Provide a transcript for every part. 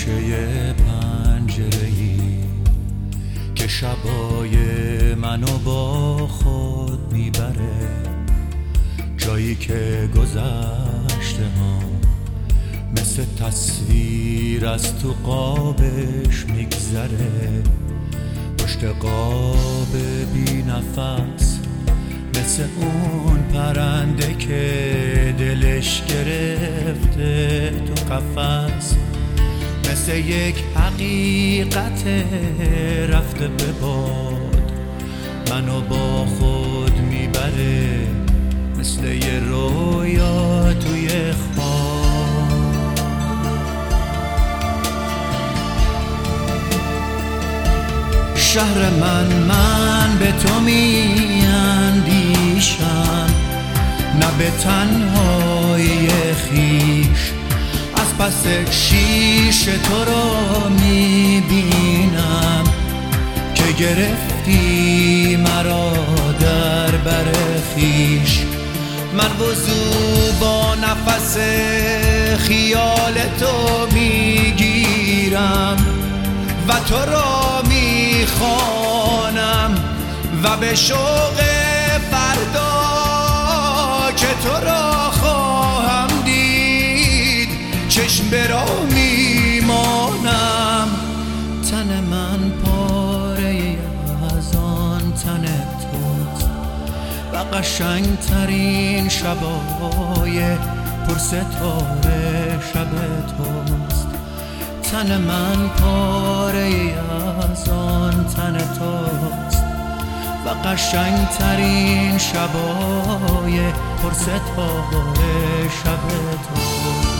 شیشه پنجره‌ای که شبای منو با خود میبره، جایی که گذشته ها مثل تصویر از تو قابش میگذره، پشت قاب بی نفس مثل اون پرنده که دلش گرفته تو قفس، مثل یک حقیقت رفته به باد منو با خود میبره، مثل یه رویا توی خواب. شهر من به تو میاندیشم، نه به تنهایی خیش، از پس شیشه تو رو میبینم که گرفتی مرا در بر خیش. من وضو با نفس خیال تو میگیرم و تو را میخوانم و به شوق فردا که تو را خواهم دید چشم به راه میمانم. تن من پاره از آن تن توست و قشنگ ترین شبای پرستاره شب توست. تن من پاره از آن تن توست و قشنگ ترین شبای پرستاره شب توست.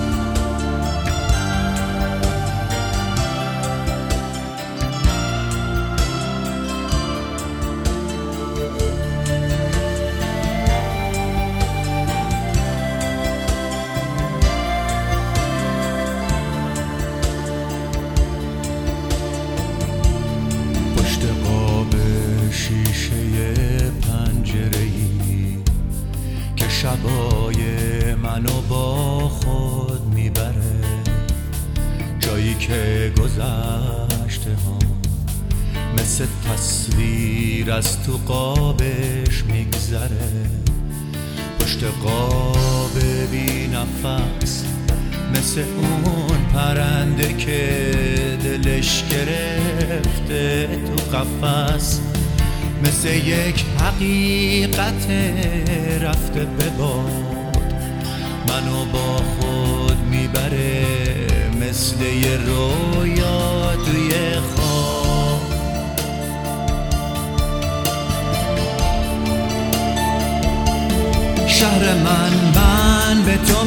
شبای منو با خود میبره، جایی که گذشته ها مثل تصویر از تو قابش میگذره، پشت قاب بی نفس مثل اون پرنده که دلش گرفته تو قفس، مثل یک حقیقت رفته به باد منو با خود میبره، مثل یه رویا توی خواب. شهر من به تو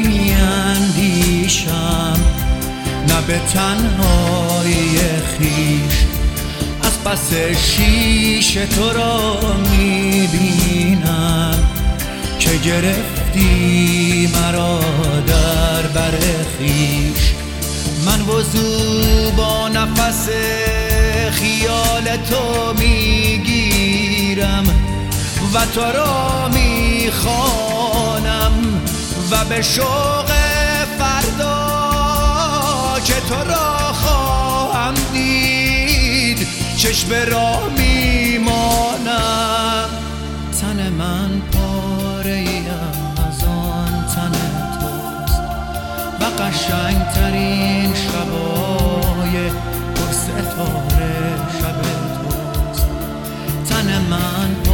میاندیشم، نه به تنهایی خیش، از پس شیشه تو را میبینم که گرفتی مرا در بر خیش. من وضو با نفس خیال تو میگیرم و تو را میخوانم و به شوق فردا که تو را خواهم دید چشم به راه میمانم. تن من پاره از آن تن توست و قشنگ ترین شبای پرستاره شب توست. تن من